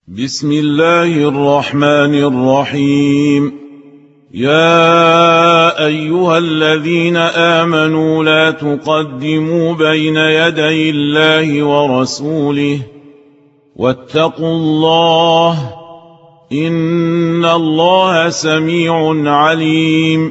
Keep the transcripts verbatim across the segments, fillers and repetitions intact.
بسم الله الرحمن الرحيم. يا أيها الذين آمنوا لا تقدموا بين يدي الله ورسوله واتقوا الله إن الله سميع عليم.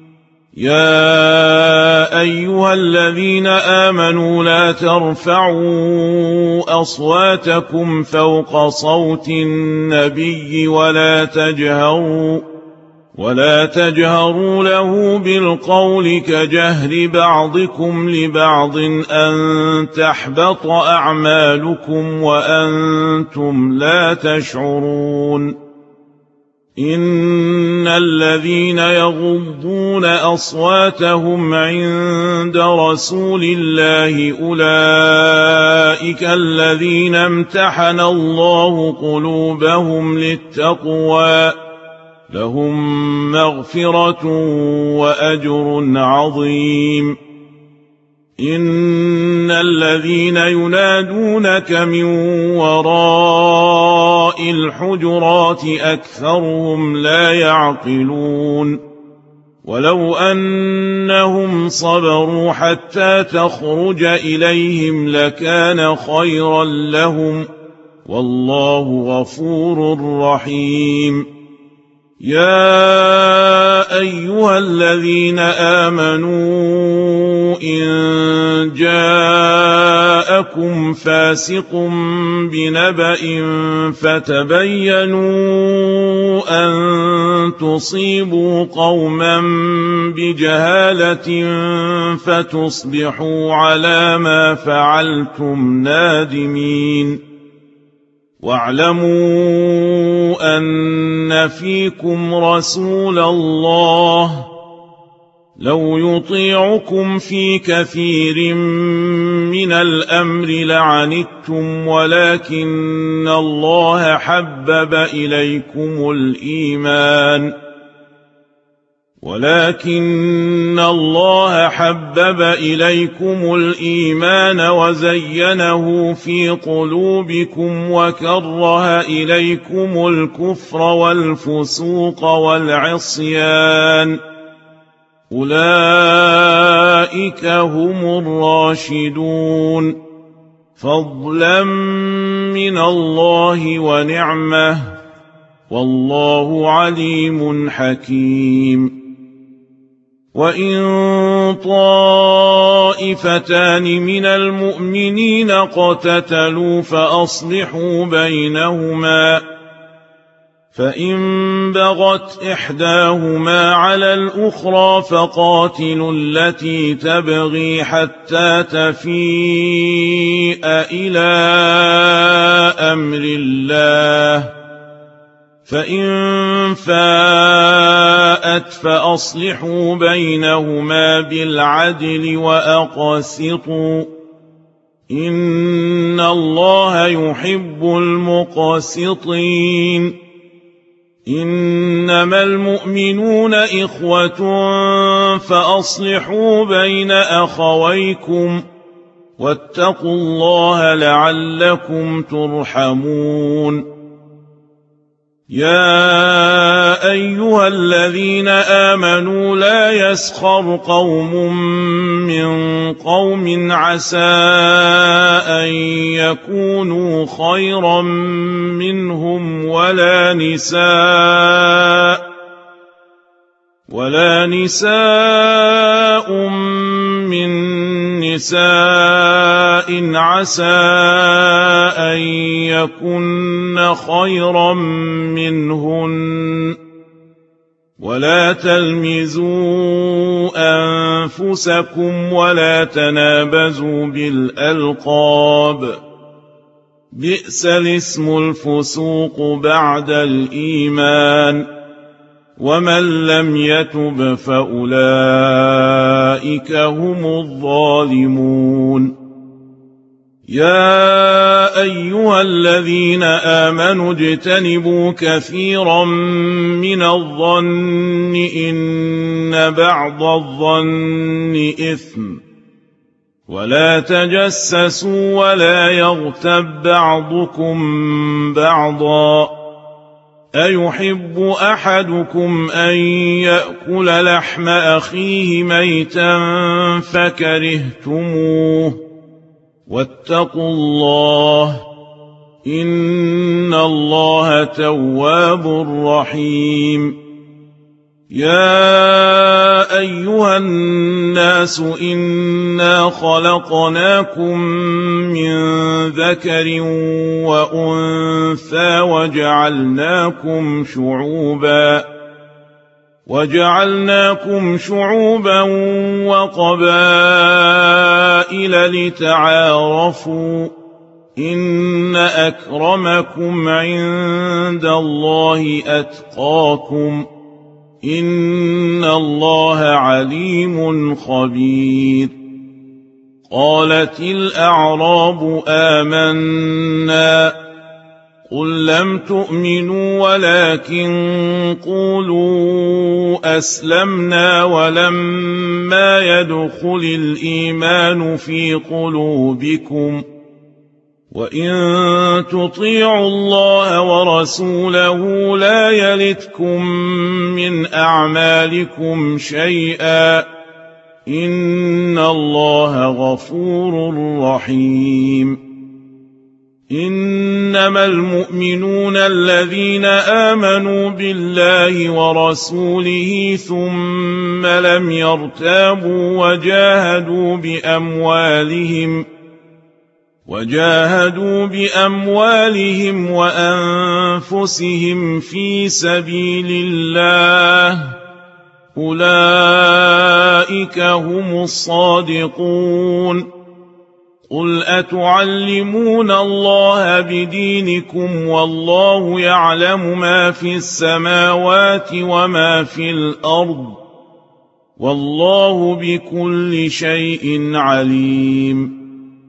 يا أيها الذين آمنوا لا ترفعوا أصواتكم فوق صوت النبي ولا تجهروا ولا تجهروا له بالقول كجهر بعضكم لبعض أن تحبط أعمالكم وأنتم لا تشعرون. إن الذين يغضون أصواتهم عند رسول الله أولئك الذين امتحن الله قلوبهم للتقوى لهم مغفرة وأجر عظيم. إن الذين ينادونك من وراء الحجرات أكثرهم لا يعقلون. ولو أنهم صبروا حتى تخرج إليهم لكان خيرا لهم والله غفور رحيم. يا أيها الذين آمنوا إن جاءكم فاسق بنبأ فتبينوا أن تصيبوا قوما بجهالة فتصبحوا على ما فعلتم نادمين. واعلموا أن فيكم رسول الله لو يطيعكم في كثير من الأمر لعنتم ولكن الله حبب إليكم الإيمان ولكن الله حبب إليكم الإيمان وزينه في قلوبكم وكره إليكم الكفر والفسوق والعصيان أولئك هم الراشدون فضلا من الله ونعمه والله عليم حكيم. وإن طائفتان من المؤمنين اقتتلوا فأصلحوا بينهما فإن بغت إحداهما على الأخرى فقاتلوا التي تبغي حتى تفيء إلى أمر الله فإن فاءت فأصلحوا بينهما بالعدل وأقسطوا إن الله يحب المقسطين. إنما المؤمنون إخوة فأصلحوا بين أخويكم واتقوا الله لعلكم ترحمون. يا أيها الذين آمنوا لا يسخر قوم من قوم عسى أن يكونوا خيرا منهم ولا نساء ولا نساء من نساء عسى أن يكن خيرا منهن ولا تلمزوا أنفسكم ولا تنابزوا بالألقاب بئس الاسم الفسوق بعد الإيمان ومن لم يتب فأولئك هم الظالمون. يا أيها الذين آمنوا اجتنبوا كثيرا من الظن إن بعض الظن إثم ولا تجسسوا ولا يغتب بعضكم بعضا أيحب أحدكم أن يأكل لحم أخيه ميتا فكرهتموه واتقوا الله إن الله تواب رحيم يا أيها الناس إنا خلقناكم من ذكر وأنثى وجعلناكم شعوبا وجعلناكم شعوبا وقبائل لتعارفوا إن أكرمكم عند الله أتقاكم إن الله عليم خبير قالت الأعراب آمنا قل لم تؤمنوا ولكن قولوا أسلمنا ولما يدخل الإيمان في قلوبكم وإن تطيعوا الله ورسوله لا يلتكم من أعمالكم شيئا إن الله غفور رحيم إنما المؤمنون الذين آمنوا بالله ورسوله ثم لم يرتابوا وجاهدوا بأموالهم وجاهدوا بأموالهم وأنفسهم في سبيل الله أولئك هم الصادقون قل أتعلمون الله بدينكم والله يعلم ما في السماوات وما في الأرض والله بكل شيء عليم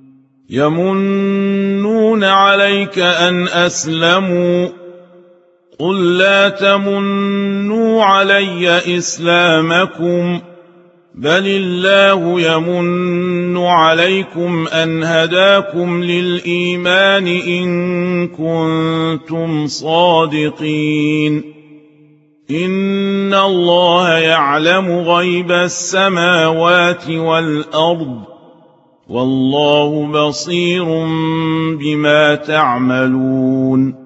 يمنون عليك أن أسلموا قل لا تمنوا علي إسلامكم بل الله يمن عليكم أن هداكم للإيمان إن كنتم صادقين إن الله يعلم غيب السماوات والأرض والله بصير بما تعملون